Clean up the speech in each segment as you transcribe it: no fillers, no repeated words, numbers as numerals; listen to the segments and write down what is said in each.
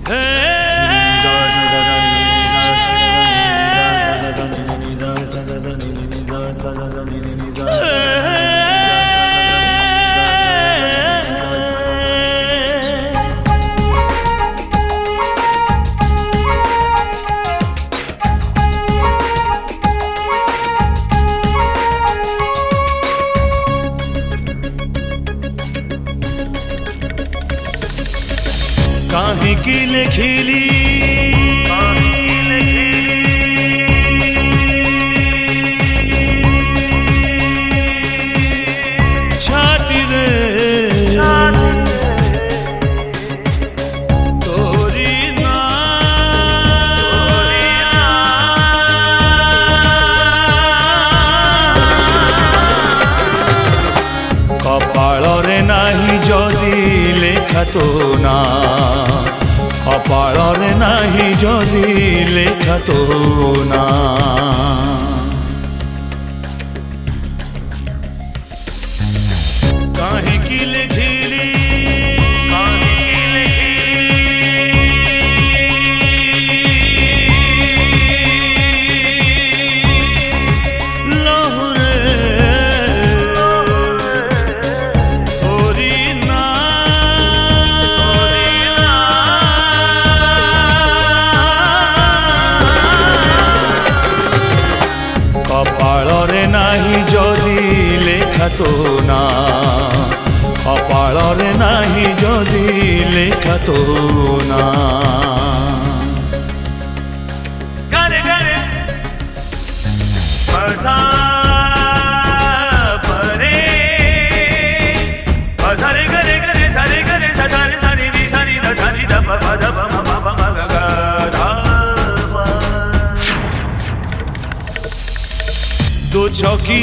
काहिकी लेखिली छाती रे तोरी ना कपाल रे नाही जदि लेखा तो ना कपाल रे नाही जदि लेखा तो ना काहिकी लेखिली कपाल रे नाही जदि लेखा तो ना कपाल रे नाही जदि लेखा तो ना गरे गरे बसा परे बसारे गरे गरे सारे गरे सारे सानी नी सानी द धानी द प प द प म प प म ग ग धा दो छकी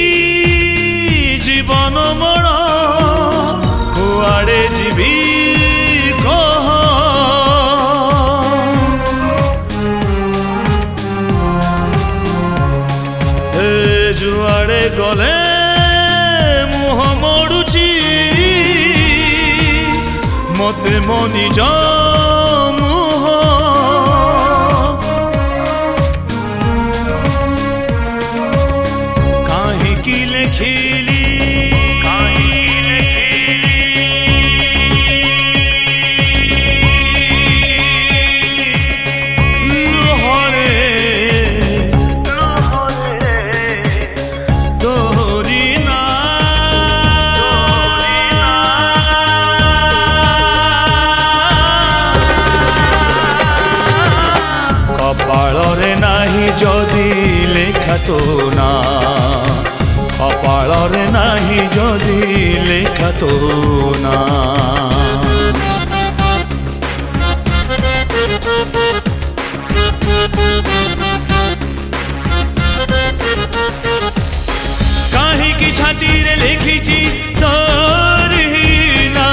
जीवन मोर कुआड़े जीवी कह जुआड़े गले मुह मोड़ुची मते मो निज मुह काहिकी लेखिली कपाल रे नाही जदि लेखा तो ना कपाल रे नाही जदि लेखा तो ना काहिकी छाती रे लिखिची तोरी ना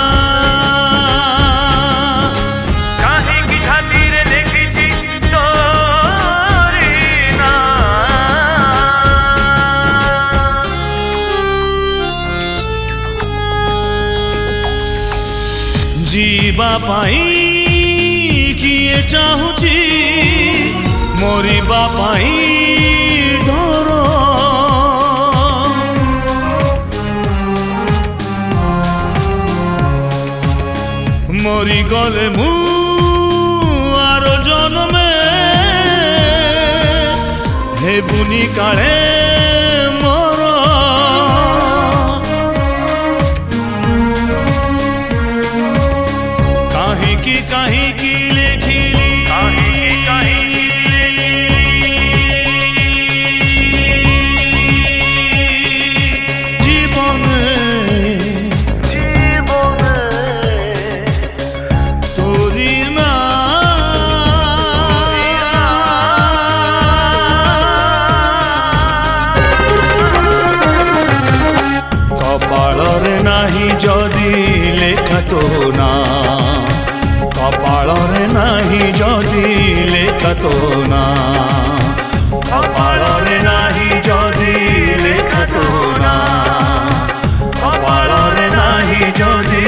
काहिकी छाती रे लिखिची तोरी ना जीवा पाई किए चाहुची मरिबा पाई डर मरी गले मु आरो जन्मे हेबुनी काले मोर काहिकी काहिकी लेखिली काहिकी काहिकी कपाल रे नाही जदि लेखा तो ना कपाल रे नाही जदि लेखा तो ना कपाल रे नाही जदि लेखा तो ना कपाल रे नाही जदि